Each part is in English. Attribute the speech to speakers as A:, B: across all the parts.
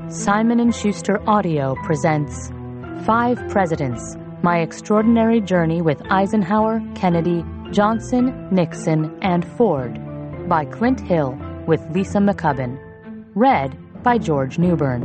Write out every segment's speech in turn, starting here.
A: Simon & Schuster Audio presents 5 Presidents, My Extraordinary Journey with Eisenhower, Kennedy, Johnson, Nixon, and Ford by Clint Hill with Lisa McCubbin. Read by George Newbern.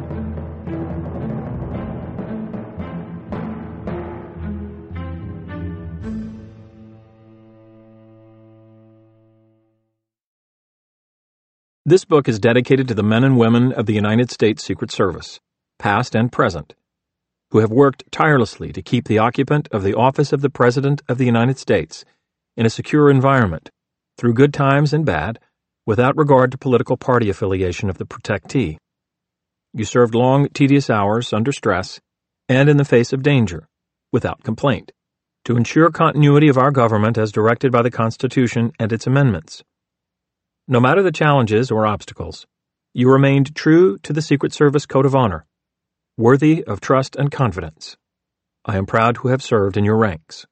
B: This book is dedicated to the men and women of the United States Secret Service, past and present, who have worked tirelessly to keep the occupant of the office of the President of the United States in a secure environment, through good times and bad, without regard to political party affiliation of the protectee. You served long, tedious hours under stress and in the face of danger, without complaint, to ensure continuity of our government as directed by the Constitution and its amendments. No matter the challenges or obstacles, you remained true to the Secret Service Code of Honor, worthy of trust and confidence. I am proud to have served in your ranks.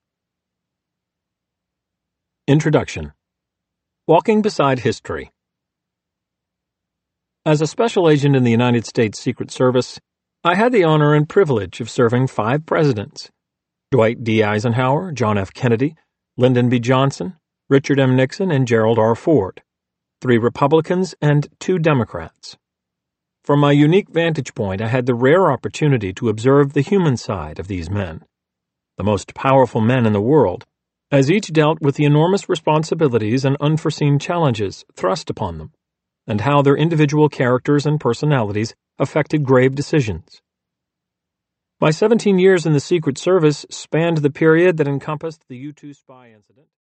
B: Introduction. Walking Beside History. As a special agent in the United States Secret Service, I had the honor and privilege of serving 5 presidents: Dwight D. Eisenhower, John F. Kennedy, Lyndon B. Johnson, Richard M. Nixon, and Gerald R. Ford, 3 Republicans and 2 Democrats. From my unique vantage point, I had the rare opportunity to observe the human side of these men, the most powerful men in the world, as each dealt with the enormous responsibilities and unforeseen challenges thrust upon them, and how their individual characters and personalities affected grave decisions. My 17 years in the Secret Service spanned the period that encompassed the U-2 spy incident.